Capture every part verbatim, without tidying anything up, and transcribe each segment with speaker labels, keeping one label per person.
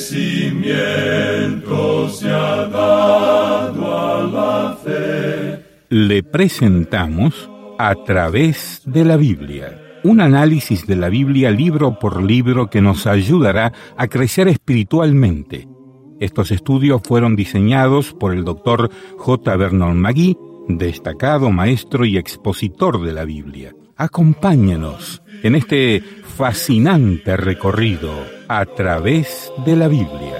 Speaker 1: crecimiento se ha dado a la fe.
Speaker 2: Le presentamos A través de la Biblia, un análisis de la Biblia libro por libro que nos ayudará a crecer espiritualmente. Estos estudios fueron diseñados por el doctor J. Vernon McGee, destacado maestro y expositor de la Biblia. Acompáñenos en este fascinante recorrido a través de la Biblia.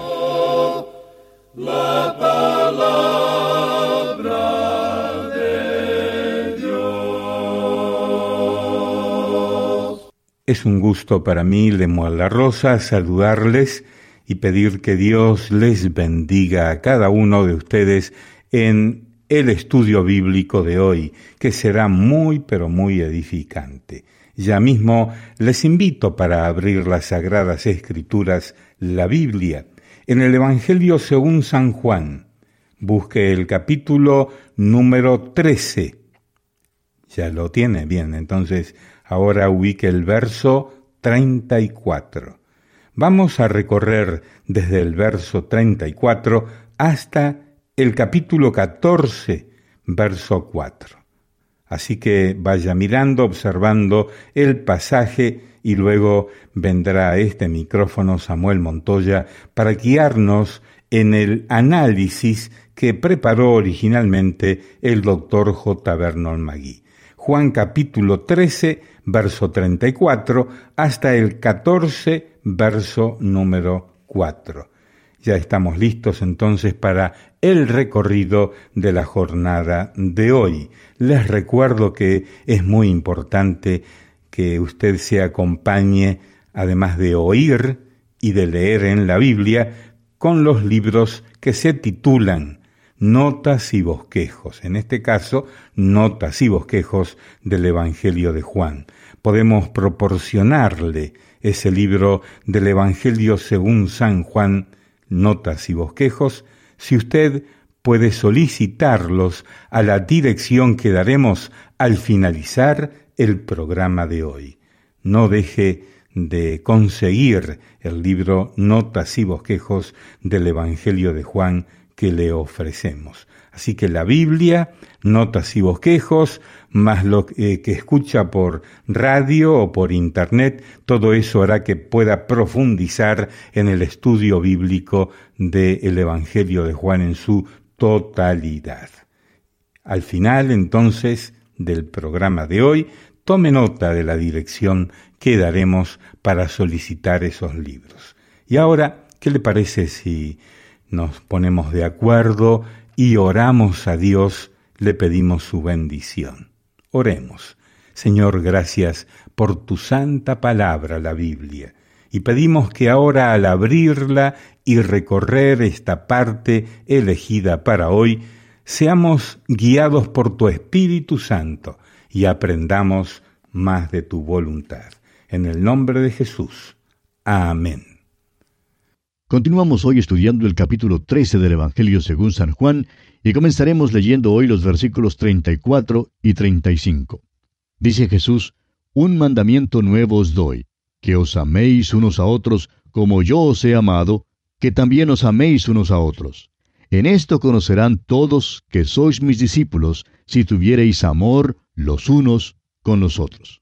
Speaker 1: La palabra de Dios.
Speaker 2: Es un gusto para mí, Lemuel La Rosa, saludarles y pedir que Dios les bendiga a cada uno de ustedes en el estudio bíblico de hoy, que será muy, pero muy edificante. Ya mismo les invito para abrir las Sagradas Escrituras, la Biblia, en el Evangelio según San Juan. Busque el capítulo número trece. Ya lo tiene, bien, entonces ahora ubique el verso treinta y cuatro. Vamos a recorrer desde el verso treinta y cuatro hasta el capítulo catorce, verso cuatro. Así que vaya mirando, observando el pasaje y luego vendrá a este micrófono Samuel Montoya para guiarnos en el análisis que preparó originalmente el doctor J. Vernon McGee. Juan capítulo trece, verso treinta y cuatro, hasta el catorce, verso número cuatro. Ya estamos listos entonces para el recorrido de la jornada de hoy. Les recuerdo que es muy importante que usted se acompañe, además de oír y de leer en la Biblia, con los libros que se titulan Notas y Bosquejos, en este caso, Notas y Bosquejos del Evangelio de Juan. Podemos proporcionarle ese libro del Evangelio según San Juan, Notas y Bosquejos, si usted puede solicitarlos a la dirección que daremos al finalizar el programa de hoy. No deje de conseguir el libro Notas y Bosquejos del Evangelio de Juan que le ofrecemos. Así que la Biblia, Notas y Bosquejos, más lo eh, que escucha por radio o por internet, todo eso hará que pueda profundizar en el estudio bíblico del Evangelio de Juan en su totalidad. Al final, entonces, del programa de hoy, tome nota de la dirección que daremos para solicitar esos libros. Y ahora, ¿qué le parece si nos ponemos de acuerdo y oramos a Dios, le pedimos su bendición? Oremos. Señor, gracias por tu santa palabra, la Biblia, y pedimos que ahora al abrirla y recorrer esta parte elegida para hoy, seamos guiados por tu Espíritu Santo y aprendamos más de tu voluntad. En el nombre de Jesús. Amén.
Speaker 3: Continuamos hoy estudiando el capítulo trece del Evangelio según San Juan y comenzaremos leyendo hoy los versículos treinta y cuatro y treinta y cinco. Dice Jesús: Un mandamiento nuevo os doy, que os améis unos a otros como yo os he amado, que también os améis unos a otros. En esto conocerán todos que sois mis discípulos, si tuviereis amor los unos con los otros.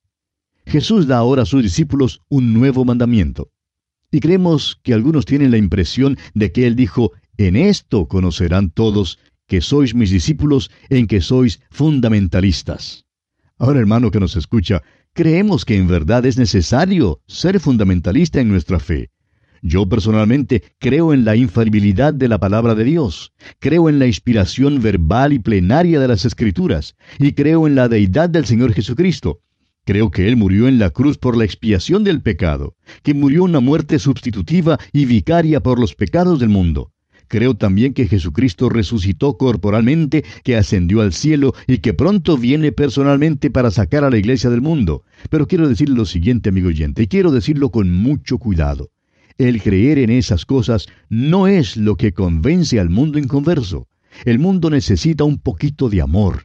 Speaker 3: Jesús da ahora a sus discípulos un nuevo mandamiento. Y creemos que algunos tienen la impresión de que Él dijo: en esto conocerán todos que sois mis discípulos, en que sois fundamentalistas. Ahora, hermano que nos escucha, creemos que en verdad es necesario ser fundamentalista en nuestra fe. Yo personalmente creo en la infalibilidad de la palabra de Dios, creo en la inspiración verbal y plenaria de las Escrituras, y creo en la deidad del Señor Jesucristo. Creo que Él murió en la cruz por la expiación del pecado, que murió una muerte sustitutiva y vicaria por los pecados del mundo. Creo también que Jesucristo resucitó corporalmente, que ascendió al cielo y que pronto viene personalmente para sacar a la iglesia del mundo. Pero quiero decirle lo siguiente, amigo oyente, y quiero decirlo con mucho cuidado. El creer en esas cosas no es lo que convence al mundo inconverso. El mundo necesita un poquito de amor.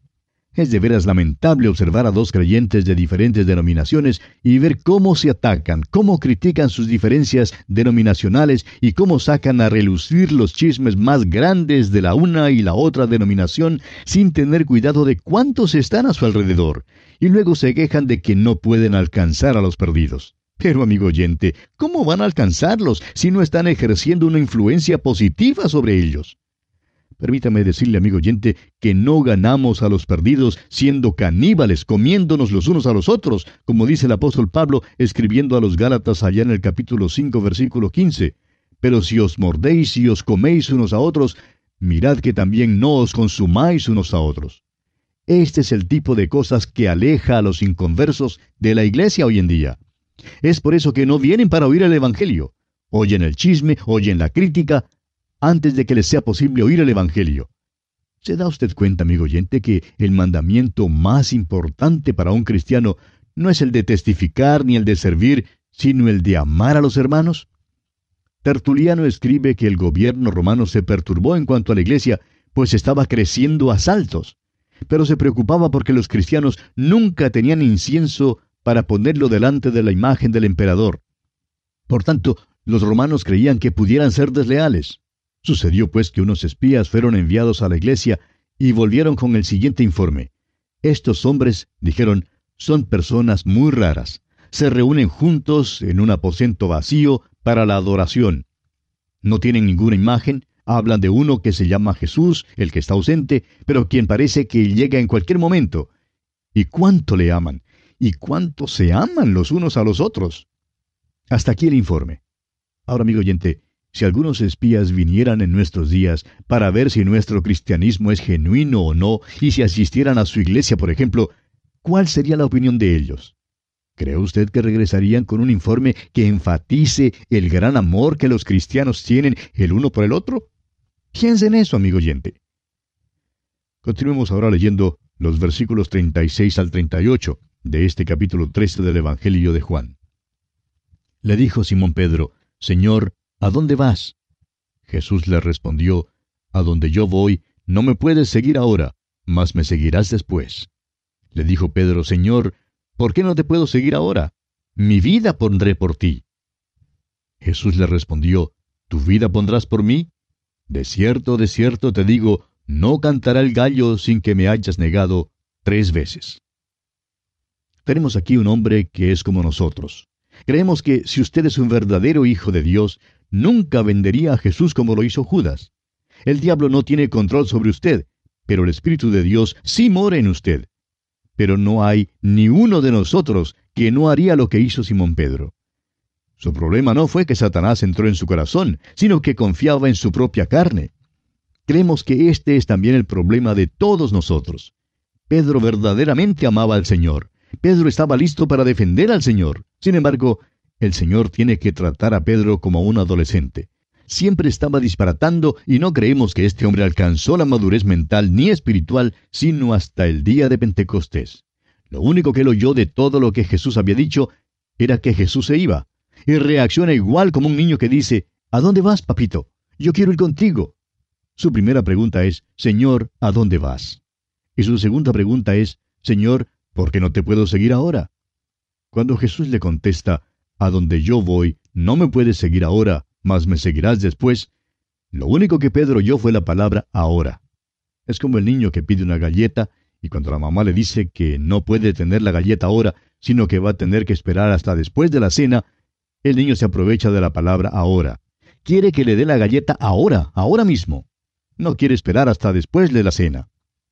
Speaker 3: Es de veras lamentable observar a dos creyentes de diferentes denominaciones y ver cómo se atacan, cómo critican sus diferencias denominacionales y cómo sacan a relucir los chismes más grandes de la una y la otra denominación sin tener cuidado de cuántos están a su alrededor, y luego se quejan de que no pueden alcanzar a los perdidos. Pero, amigo oyente, ¿cómo van a alcanzarlos si no están ejerciendo una influencia positiva sobre ellos? Permítame decirle, amigo oyente, que no ganamos a los perdidos siendo caníbales, comiéndonos los unos a los otros, como dice el apóstol Pablo escribiendo a los Gálatas allá en el capítulo cinco, versículo quince. Pero si os mordéis y os coméis unos a otros, mirad que también no os consumáis unos a otros. Este es el tipo de cosas que aleja a los inconversos de la iglesia hoy en día. Es por eso que no vienen para oír el Evangelio. Oyen el chisme, oyen la crítica, antes de que les sea posible oír el Evangelio. ¿Se da usted cuenta, amigo oyente, que el mandamiento más importante para un cristiano no es el de testificar ni el de servir, sino el de amar a los hermanos? Tertuliano escribe que el gobierno romano se perturbó en cuanto a la iglesia, pues estaba creciendo a saltos. Pero se preocupaba porque los cristianos nunca tenían incienso para ponerlo delante de la imagen del emperador. Por tanto, los romanos creían que pudieran ser desleales. Sucedió pues que unos espías fueron enviados a la iglesia y volvieron con el siguiente informe. Estos hombres, dijeron, son personas muy raras. Se reúnen juntos en un aposento vacío para la adoración. No tienen ninguna imagen, hablan de uno que se llama Jesús, el que está ausente, pero quien parece que llega en cualquier momento. ¿Y cuánto le aman? ¿Y cuánto se aman los unos a los otros? Hasta aquí el informe. Ahora, amigo oyente, si algunos espías vinieran en nuestros días para ver si nuestro cristianismo es genuino o no, y si asistieran a su iglesia, por ejemplo, ¿cuál sería la opinión de ellos? ¿Cree usted que regresarían con un informe que enfatice el gran amor que los cristianos tienen el uno por el otro? Piense en eso, amigo oyente. Continuemos ahora leyendo los versículos treinta y seis al treinta y ocho de este capítulo trece del Evangelio de Juan. Le dijo Simón Pedro, Señor, ¿a dónde vas? Jesús le respondió, A donde yo voy, no me puedes seguir ahora, mas me seguirás después. Le dijo Pedro, Señor, ¿por qué no te puedo seguir ahora? Mi vida pondré por ti. Jesús le respondió, ¿tu vida pondrás por mí? De cierto, de cierto te digo, no cantará el gallo sin que me hayas negado tres veces. Tenemos aquí un hombre que es como nosotros. Creemos que si usted es un verdadero hijo de Dios, nunca vendería a Jesús como lo hizo Judas. El diablo no tiene control sobre usted, pero el Espíritu de Dios sí mora en usted. Pero no hay ni uno de nosotros que no haría lo que hizo Simón Pedro. Su problema no fue que Satanás entró en su corazón, sino que confiaba en su propia carne. Creemos que este es también el problema de todos nosotros. Pedro verdaderamente amaba al Señor. Pedro estaba listo para defender al Señor. Sin embargo, el Señor tiene que tratar a Pedro como a un adolescente. Siempre estaba disparatando y no creemos que este hombre alcanzó la madurez mental ni espiritual sino hasta el día de Pentecostés. Lo único que él oyó de todo lo que Jesús había dicho era que Jesús se iba. Y reacciona igual como un niño que dice, ¿a dónde vas, papito? Yo quiero ir contigo. Su primera pregunta es, Señor, ¿a dónde vas? Y su segunda pregunta es, Señor, ¿por qué no te puedo seguir ahora? Cuando Jesús le contesta, a donde yo voy, no me puedes seguir ahora, mas me seguirás después, lo único que Pedro oyó fue la palabra ahora. Es como el niño que pide una galleta, y cuando la mamá le dice que no puede tener la galleta ahora, sino que va a tener que esperar hasta después de la cena, el niño se aprovecha de la palabra ahora. Quiere que le dé la galleta ahora, ahora mismo. No quiere esperar hasta después de la cena.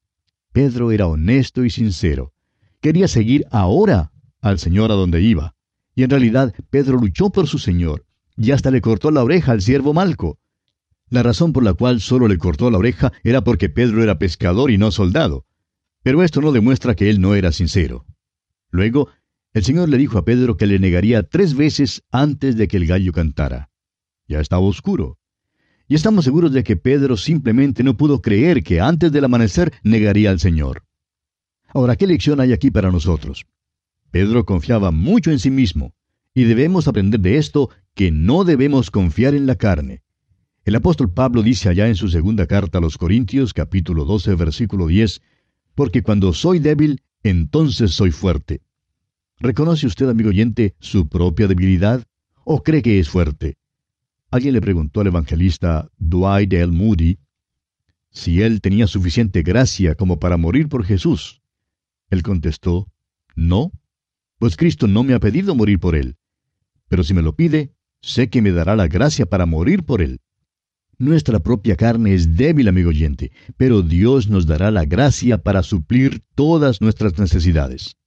Speaker 3: Pedro era honesto y sincero. Quería seguir ahora al Señor a donde iba. Y en realidad Pedro luchó por su Señor, y hasta le cortó la oreja al siervo Malco. La razón por la cual solo le cortó la oreja era porque Pedro era pescador y no soldado. Pero esto no demuestra que él no era sincero. Luego, el Señor le dijo a Pedro que le negaría tres veces antes de que el gallo cantara. Ya estaba oscuro. Y estamos seguros de que Pedro simplemente no pudo creer que antes del amanecer negaría al Señor. Ahora, ¿qué lección hay aquí para nosotros? Pedro confiaba mucho en sí mismo, y debemos aprender de esto que no debemos confiar en la carne. El apóstol Pablo dice allá en su segunda carta a los Corintios, capítulo doce, versículo diez, porque cuando soy débil, entonces soy fuerte. ¿Reconoce usted, amigo oyente, su propia debilidad? ¿O cree que es fuerte? Alguien le preguntó al evangelista Dwight L. Moody si él tenía suficiente gracia como para morir por Jesús. Él contestó, no, pues Cristo no me ha pedido morir por él. Pero si me lo pide, sé que me dará la gracia para morir por él. Nuestra propia carne es débil, amigo oyente, pero Dios nos dará la gracia para suplir todas nuestras necesidades.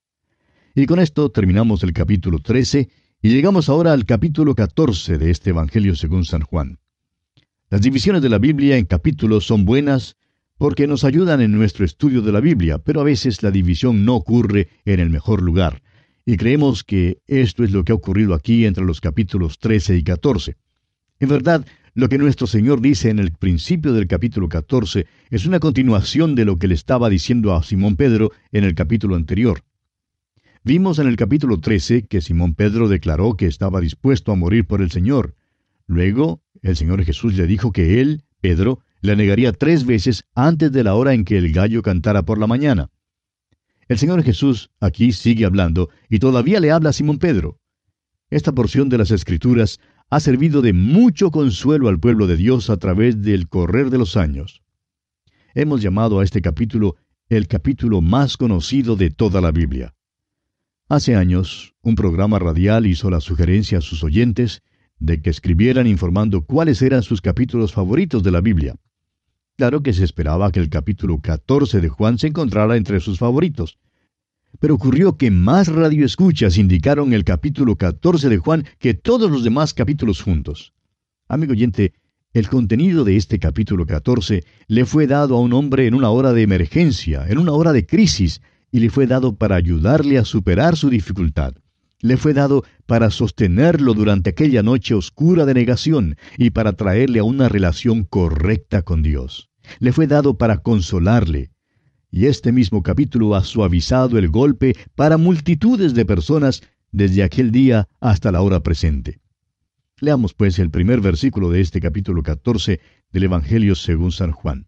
Speaker 3: Y con esto terminamos el capítulo trece y llegamos ahora al capítulo catorce de este Evangelio según San Juan. Las divisiones de la Biblia en capítulos son buenas porque nos ayudan en nuestro estudio de la Biblia, pero a veces la división no ocurre en el mejor lugar. Y creemos que esto es lo que ha ocurrido aquí entre los capítulos trece y catorce. En verdad, lo que nuestro Señor dice en el principio del capítulo catorce es una continuación de lo que le estaba diciendo a Simón Pedro en el capítulo anterior. Vimos en el capítulo trece que Simón Pedro declaró que estaba dispuesto a morir por el Señor. Luego, el Señor Jesús le dijo que él, Pedro, le negaría tres veces antes de la hora en que el gallo cantara por la mañana. El Señor Jesús aquí sigue hablando y todavía le habla a Simón Pedro. Esta porción de las Escrituras ha servido de mucho consuelo al pueblo de Dios a través del correr de los años. Hemos llamado a este capítulo el capítulo más conocido de toda la Biblia. Hace años, un programa radial hizo la sugerencia a sus oyentes de que escribieran informando cuáles eran sus capítulos favoritos de la Biblia. Claro que se esperaba que el capítulo catorce de Juan se encontrara entre sus favoritos. Pero ocurrió que más radioescuchas indicaron el capítulo catorce de Juan que todos los demás capítulos juntos. Amigo oyente, el contenido de este capítulo catorce le fue dado a un hombre en una hora de emergencia, en una hora de crisis, y le fue dado para ayudarle a superar su dificultad. Le fue dado para sostenerlo durante aquella noche oscura de negación y para traerle a una relación correcta con Dios. Le fue dado para consolarle. Y este mismo capítulo ha suavizado el golpe para multitudes de personas desde aquel día hasta la hora presente. Leamos pues el primer versículo de este capítulo catorce del Evangelio según San Juan.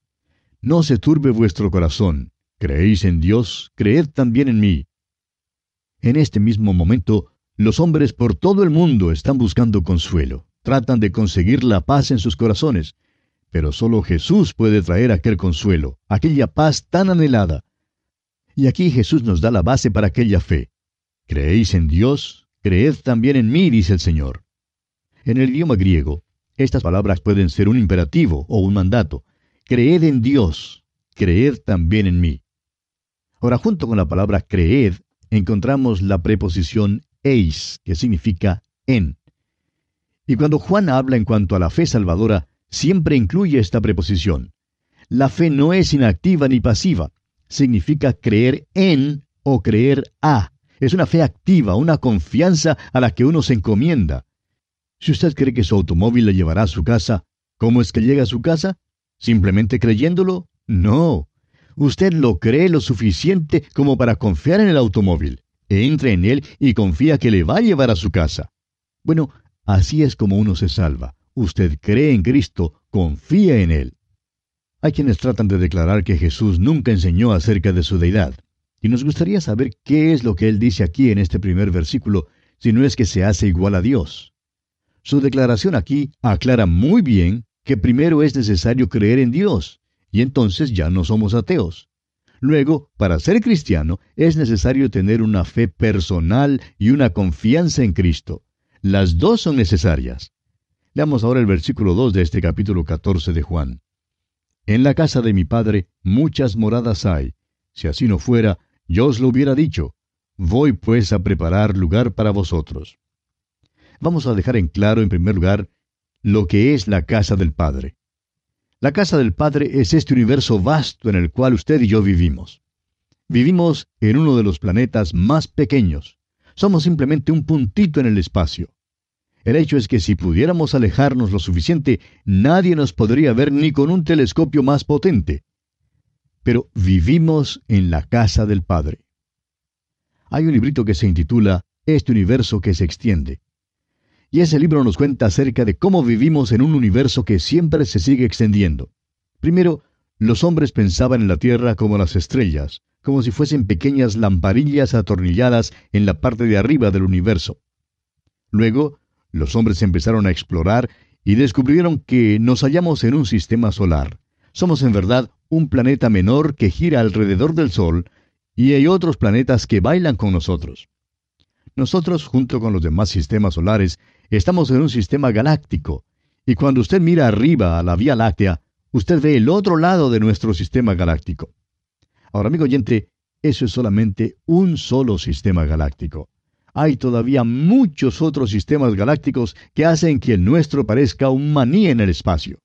Speaker 3: No se turbe vuestro corazón. Creéis en Dios, creed también en mí. En este mismo momento, los hombres por todo el mundo están buscando consuelo. Tratan de conseguir la paz en sus corazones. Pero solo Jesús puede traer aquel consuelo, aquella paz tan anhelada. Y aquí Jesús nos da la base para aquella fe. Creéis en Dios, creed también en mí, dice el Señor. En el idioma griego, estas palabras pueden ser un imperativo o un mandato. Creed en Dios, creed también en mí. Ahora, junto con la palabra creed, encontramos la preposición eis, que significa en. Y cuando Juan habla en cuanto a la fe salvadora, siempre incluye esta preposición. La fe no es inactiva ni pasiva. Significa creer en o creer a. Es una fe activa, una confianza a la que uno se encomienda. Si usted cree que su automóvil le llevará a su casa, ¿cómo es que llega a su casa? ¿Simplemente creyéndolo? No. Usted lo cree lo suficiente como para confiar en el automóvil. Entra en él y confía que le va a llevar a su casa. Bueno, así es como uno se salva. Usted cree en Cristo, confía en Él. Hay quienes tratan de declarar que Jesús nunca enseñó acerca de su deidad. Y nos gustaría saber qué es lo que Él dice aquí en este primer versículo, si no es que se hace igual a Dios. Su declaración aquí aclara muy bien que primero es necesario creer en Dios, y entonces ya no somos ateos. Luego, para ser cristiano, es necesario tener una fe personal y una confianza en Cristo. Las dos son necesarias. Leamos ahora el versículo dos de este capítulo catorce de Juan. En la casa de mi Padre muchas moradas hay. Si así no fuera, yo os lo hubiera dicho. Voy pues a preparar lugar para vosotros. Vamos a dejar en claro, en primer lugar, lo que es la casa del Padre. La casa del Padre es este universo vasto en el cual usted y yo vivimos. Vivimos en uno de los planetas más pequeños. Somos simplemente un puntito en el espacio. El hecho es que si pudiéramos alejarnos lo suficiente, nadie nos podría ver ni con un telescopio más potente. Pero vivimos en la casa del Padre. Hay un librito que se intitula Este universo que se extiende. Y ese libro nos cuenta acerca de cómo vivimos en un universo que siempre se sigue extendiendo. Primero, los hombres pensaban en la Tierra como las estrellas, como si fuesen pequeñas lamparillas atornilladas en la parte de arriba del universo. Luego, los hombres empezaron a explorar y descubrieron que nos hallamos en un sistema solar. Somos en verdad un planeta menor que gira alrededor del Sol, y hay otros planetas que bailan con nosotros. Nosotros, junto con los demás sistemas solares, estamos en un sistema galáctico, y cuando usted mira arriba a la Vía Láctea, usted ve el otro lado de nuestro sistema galáctico. Ahora, amigo oyente, eso es solamente un solo sistema galáctico. Hay todavía muchos otros sistemas galácticos que hacen que el nuestro parezca un maní en el espacio.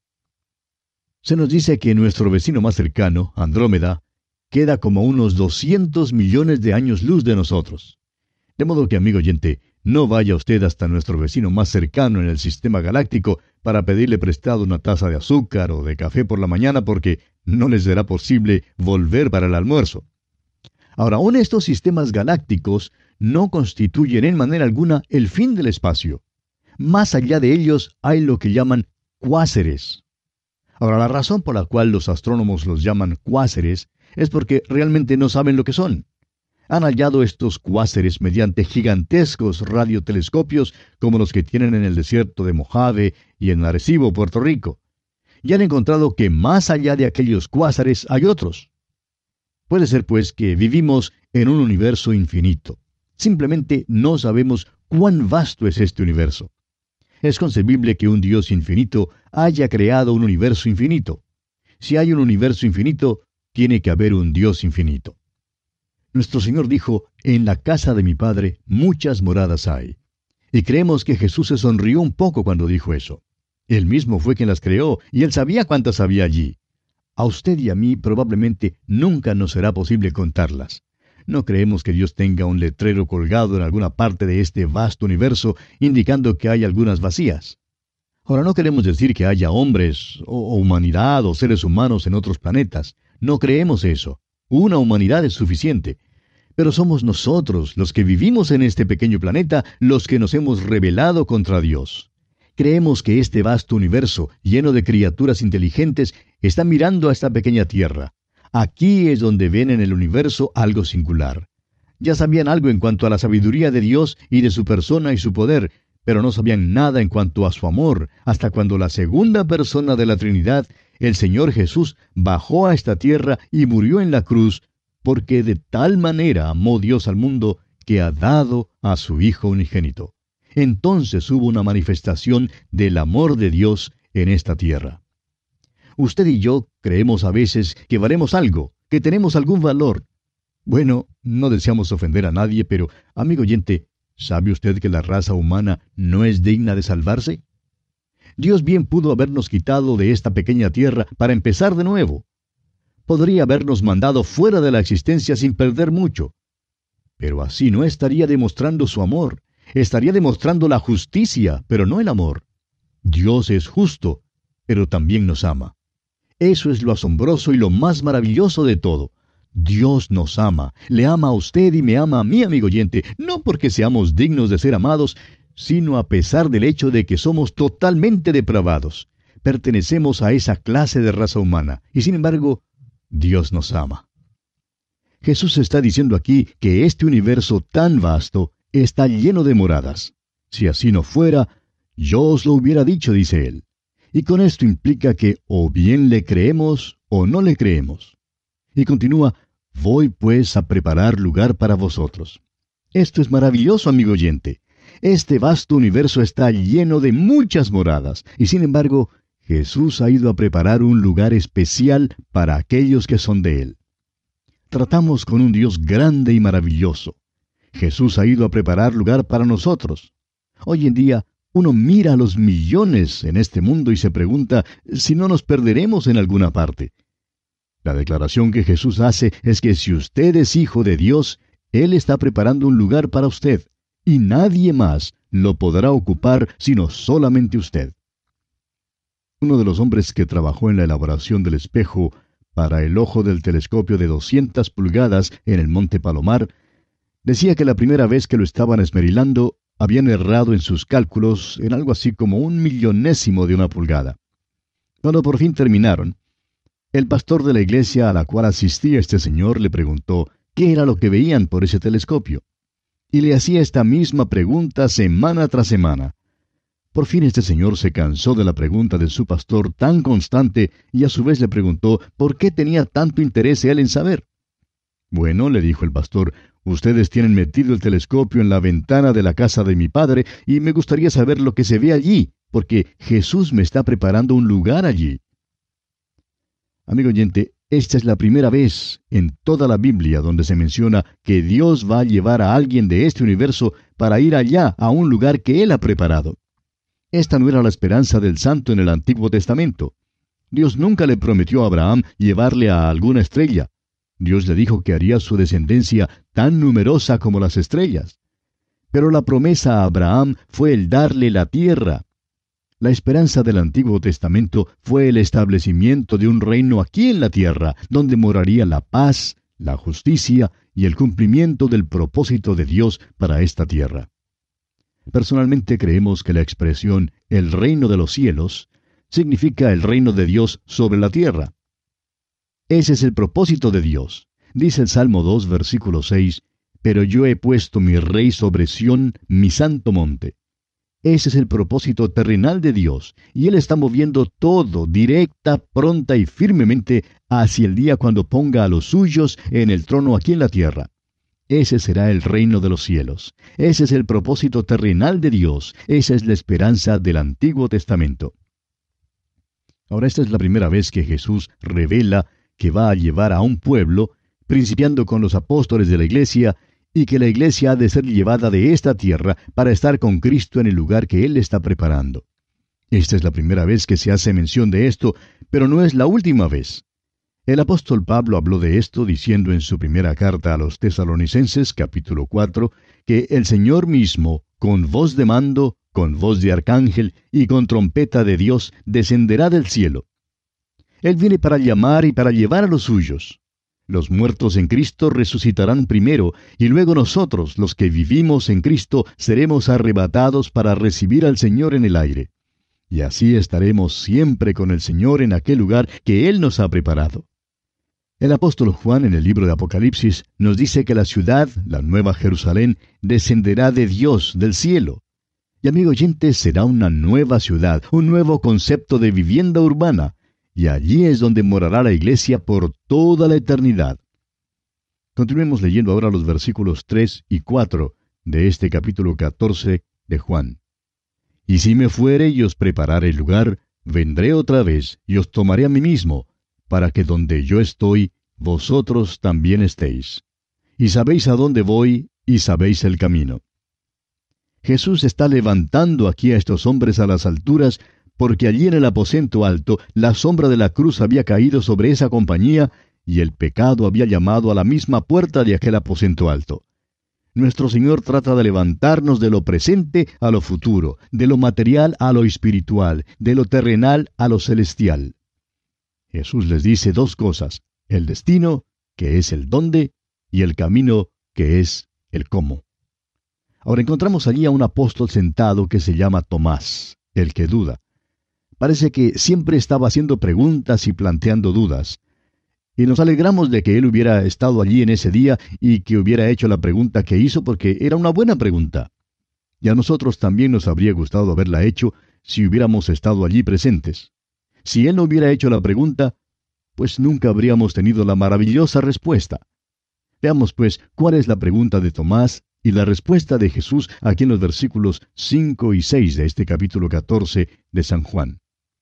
Speaker 3: Se nos dice que nuestro vecino más cercano, Andrómeda, queda como unos doscientos millones de años luz de nosotros. De modo que, amigo oyente, no vaya usted hasta nuestro vecino más cercano en el sistema galáctico para pedirle prestado una taza de azúcar o de café por la mañana, porque no les será posible volver para el almuerzo. Ahora, aún estos sistemas galácticos no constituyen en manera alguna el fin del espacio. Más allá de ellos hay lo que llaman cuásares. Ahora, la razón por la cual los astrónomos los llaman cuásares es porque realmente no saben lo que son. Han hallado estos cuásares mediante gigantescos radiotelescopios como los que tienen en el desierto de Mojave y en Arecibo, Puerto Rico. Y han encontrado que más allá de aquellos cuásares hay otros. Puede ser, pues, que vivimos en un universo infinito. Simplemente no sabemos cuán vasto es este universo. Es concebible que un Dios infinito haya creado un universo infinito. Si hay un universo infinito, tiene que haber un Dios infinito. Nuestro Señor dijo, en la casa de mi Padre muchas moradas hay. Y creemos que Jesús se sonrió un poco cuando dijo eso. Él mismo fue quien las creó, y Él sabía cuántas había allí. A usted y a mí probablemente nunca nos será posible contarlas. No creemos que Dios tenga un letrero colgado en alguna parte de este vasto universo indicando que hay algunas vacías. Ahora, no queremos decir que haya hombres, o, o humanidad, o seres humanos en otros planetas. No creemos eso. Una humanidad es suficiente. Pero somos nosotros, los que vivimos en este pequeño planeta, los que nos hemos rebelado contra Dios. Creemos que este vasto universo, lleno de criaturas inteligentes, está mirando a esta pequeña tierra. Aquí es donde ven en el universo algo singular. Ya sabían algo en cuanto a la sabiduría de Dios y de su persona y su poder, pero no sabían nada en cuanto a su amor, hasta cuando la segunda persona de la Trinidad, el Señor Jesús, bajó a esta tierra y murió en la cruz, porque de tal manera amó Dios al mundo que ha dado a su Hijo unigénito. Entonces hubo una manifestación del amor de Dios en esta tierra. Usted y yo creemos a veces que valemos algo, que tenemos algún valor. Bueno, no deseamos ofender a nadie, pero, amigo oyente, ¿sabe usted que la raza humana no es digna de salvarse? Dios bien pudo habernos quitado de esta pequeña tierra para empezar de nuevo. Podría habernos mandado fuera de la existencia sin perder mucho. Pero así no estaría demostrando su amor. Estaría demostrando la justicia, pero no el amor. Dios es justo, pero también nos ama. Eso es lo asombroso y lo más maravilloso de todo. Dios nos ama, le ama a usted y me ama a mí, amigo oyente, no porque seamos dignos de ser amados, sino a pesar del hecho de que somos totalmente depravados. Pertenecemos a esa clase de raza humana, y sin embargo, Dios nos ama. Jesús está diciendo aquí que este universo tan vasto está lleno de moradas. Si así no fuera, yo os lo hubiera dicho, dice él. Y con esto implica que o bien le creemos o no le creemos. Y continúa, voy pues a preparar lugar para vosotros. Esto es maravilloso, amigo oyente. Este vasto universo está lleno de muchas moradas, y sin embargo, Jesús ha ido a preparar un lugar especial para aquellos que son de Él. Tratamos con un Dios grande y maravilloso. Jesús ha ido a preparar lugar para nosotros. Hoy en día, uno mira a los millones en este mundo y se pregunta si no nos perderemos en alguna parte. La declaración que Jesús hace es que si usted es hijo de Dios, Él está preparando un lugar para usted, y nadie más lo podrá ocupar sino solamente usted. Uno de los hombres que trabajó en la elaboración del espejo para el ojo del telescopio de doscientas pulgadas en el Monte Palomar, decía que la primera vez que lo estaban esmerilando, habían errado en sus cálculos en algo así como un millonésimo de una pulgada. Cuando por fin terminaron, El pastor de la iglesia a la cual asistía este señor le preguntó qué era lo que veían por ese telescopio. Y le hacía esta misma pregunta semana tras semana. Por fin este señor se cansó de la pregunta de su pastor tan constante y a su vez le preguntó por qué tenía tanto interés él en saber. Bueno, le dijo el pastor, ustedes tienen metido el telescopio en la ventana de la casa de mi padre y me gustaría saber lo que se ve allí, porque Jesús me está preparando un lugar allí. Amigo oyente, esta es la primera vez en toda la Biblia donde se menciona que Dios va a llevar a alguien de este universo para ir allá a un lugar que Él ha preparado. Esta no era la esperanza del santo en el Antiguo Testamento. Dios nunca le prometió a Abraham llevarle a alguna estrella. Dios le dijo que haría su descendencia tan numerosa como las estrellas. Pero la promesa a Abraham fue el darle la tierra. La esperanza del Antiguo Testamento fue el establecimiento de un reino aquí en la tierra, donde moraría la paz, la justicia y el cumplimiento del propósito de Dios para esta tierra. Personalmente creemos que la expresión «el reino de los cielos» significa el reino de Dios sobre la tierra. Ese es el propósito de Dios. Dice el Salmo dos, versículo seis, «Pero yo he puesto mi rey sobre Sión, mi santo monte». Ese es el propósito terrenal de Dios, y Él está moviendo todo directa, pronta y firmemente hacia el día cuando ponga a los suyos en el trono aquí en la tierra. Ese será el reino de los cielos. Ese es el propósito terrenal de Dios. Esa es la esperanza del Antiguo Testamento. Ahora, esta es la primera vez que Jesús revela que va a llevar a un pueblo, principiando con los apóstoles de la iglesia, y que la iglesia ha de ser llevada de esta tierra para estar con Cristo en el lugar que Él está preparando. Esta es la primera vez que se hace mención de esto, pero no es la última vez. El apóstol Pablo habló de esto diciendo en su primera carta a los Tesalonicenses, capítulo cuatro, que el Señor mismo, con voz de mando, con voz de arcángel y con trompeta de Dios, descenderá del cielo. Él viene para llamar y para llevar a los suyos. Los muertos en Cristo resucitarán primero, y luego nosotros, los que vivimos en Cristo, seremos arrebatados para recibir al Señor en el aire. Y así estaremos siempre con el Señor en aquel lugar que Él nos ha preparado. El apóstol Juan en el libro de Apocalipsis nos dice que la ciudad, la Nueva Jerusalén, descenderá de Dios, del cielo. Y amigo oyente, será una nueva ciudad, un nuevo concepto de vivienda urbana, y allí es donde morará la iglesia por toda la eternidad. Continuemos leyendo ahora los versículos tres y cuatro de este capítulo catorce de Juan. Y si me fuere y os preparare el lugar, vendré otra vez y os tomaré a mí mismo, para que donde yo estoy, vosotros también estéis. Y sabéis a dónde voy, y sabéis el camino. Jesús está levantando aquí a estos hombres a las alturas, porque allí en el aposento alto la sombra de la cruz había caído sobre esa compañía, y el pecado había llamado a la misma puerta de aquel aposento alto. Nuestro Señor trata de levantarnos de lo presente a lo futuro, de lo material a lo espiritual, de lo terrenal a lo celestial. Jesús les dice dos cosas: el destino, que es el dónde, y el camino, que es el cómo. Ahora encontramos allí a un apóstol sentado que se llama Tomás, el que duda. Parece que siempre estaba haciendo preguntas y planteando dudas. Y nos alegramos de que él hubiera estado allí en ese día y que hubiera hecho la pregunta que hizo, porque era una buena pregunta. Y a nosotros también nos habría gustado haberla hecho si hubiéramos estado allí presentes. Si él no hubiera hecho la pregunta, pues nunca habríamos tenido la maravillosa respuesta. Veamos pues cuál es la pregunta de Tomás y la respuesta de Jesús aquí en los versículos cinco y seis de este capítulo catorce de San Juan.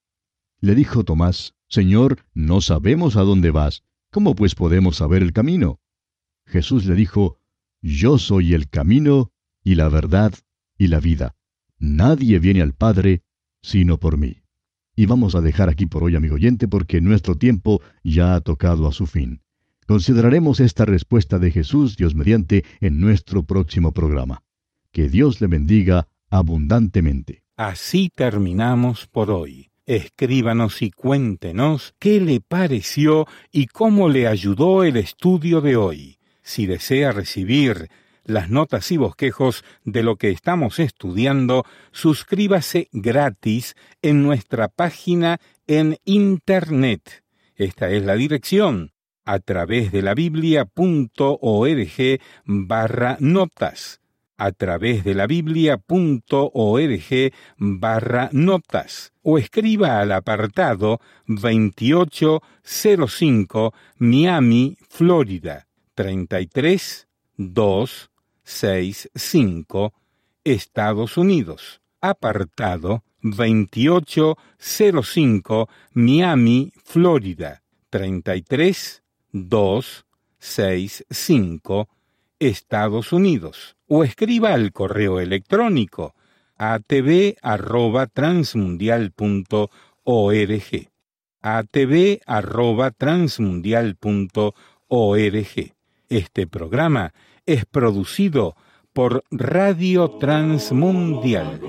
Speaker 3: Le dijo Tomás: Señor, no sabemos a dónde vas. ¿Cómo pues podemos saber el camino? Jesús le dijo: Yo soy el camino, y la verdad, y la vida. Nadie viene al Padre, sino por mí. Y vamos a dejar aquí por hoy, amigo oyente, porque nuestro tiempo ya ha tocado a su fin. Consideraremos esta respuesta de Jesús, Dios mediante, en nuestro próximo programa. Que Dios le bendiga abundantemente.
Speaker 2: Así terminamos por hoy. Escríbanos y cuéntenos qué le pareció y cómo le ayudó el estudio de hoy. Si desea recibir las notas y bosquejos de lo que estamos estudiando, suscríbase gratis en nuestra página en Internet. Esta es la dirección, a través de la biblia.org barra notas, a través de la biblia.org barra notas, o escriba al apartado veintiocho cero cinco Miami, Florida, treinta y tres mil doscientos sesenta y cinco, Estados Unidos. Apartado veintiocho cero cinco Miami, Florida, treinta y tres mil doscientos sesenta y cinco, Estados Unidos. O escriba al correo electrónico a t v arroba transmundial punto org, a t v arroba transmundial punto org. Este programa es producido por Radio Transmundial.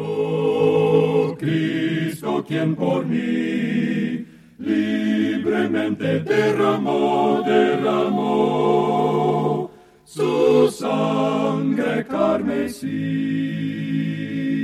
Speaker 1: Cristo, quien por mí libremente derramó, derramó su sangre carmesí.